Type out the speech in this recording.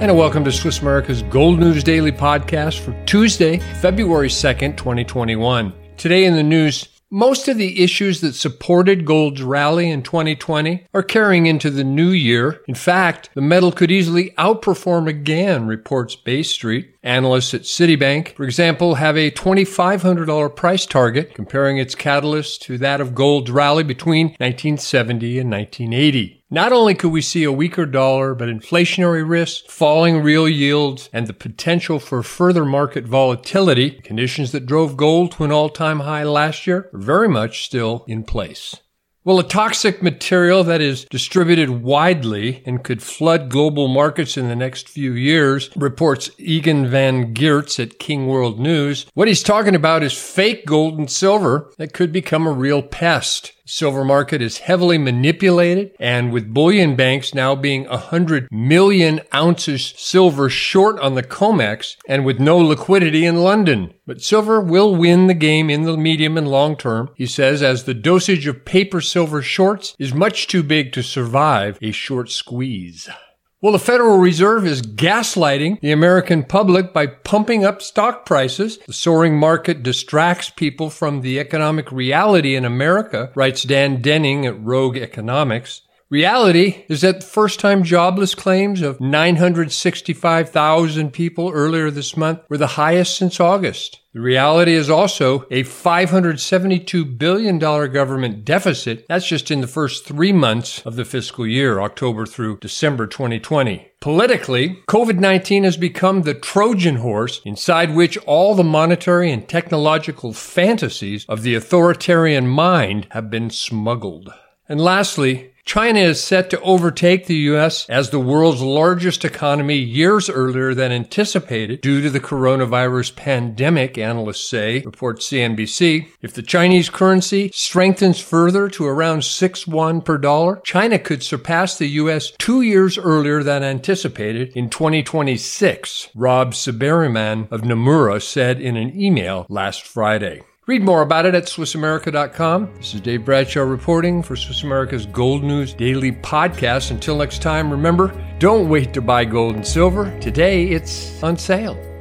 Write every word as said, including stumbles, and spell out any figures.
And welcome to Swiss America's Gold News Daily Podcast for Tuesday, February second, twenty twenty-one. Today in the news, most of the issues that supported gold's rally in twenty twenty are carrying into the new year. In fact, the metal could easily outperform again, reports Bay Street. Analysts at Citibank, for example, have a twenty-five hundred dollars price target, comparing its catalyst to that of gold's rally between nineteen seventy and nineteen eighty. Not only could we see a weaker dollar, but inflationary risks, falling real yields, and the potential for further market volatility, conditions that drove gold to an all-time high last year, are very much still in place. Well, a toxic material that is distributed widely and could flood global markets in the next few years, reports Egan van Geerts at King World News. What he's talking about is fake gold and silver that could become a real pest. The silver market is heavily manipulated, and with bullion banks now being one hundred million ounces silver short on the COMEX and with no liquidity in London. But silver will win the game in the medium and long term, he says, as the dosage of paper silver shorts is much too big to survive a short squeeze. Well, the Federal Reserve is gaslighting the American public by pumping up stock prices. The soaring market distracts people from the economic reality in America, writes Dan Denning at Rogue Economics. Reality is that first-time jobless claims of nine hundred sixty-five thousand people earlier this month were the highest since August. The reality is also a five hundred seventy-two billion dollars government deficit. That's just in the first three months of the fiscal year, October through December twenty twenty. Politically, COVID nineteen has become the Trojan horse inside which all the monetary and technological fantasies of the authoritarian mind have been smuggled. And lastly, China is set to overtake the U S as the world's largest economy years earlier than anticipated due to the coronavirus pandemic, analysts say, reports C N B C. If the Chinese currency strengthens further to around six yuan per dollar, China could surpass the U S two years earlier than anticipated in twenty twenty-six, Rob Saberiman of Nomura said in an email last Friday. Read more about it at Swiss America dot com. This is Dave Bradshaw reporting for Swiss America's Gold News Daily Podcast. Until next time, remember, don't wait to buy gold and silver. Today, it's on sale.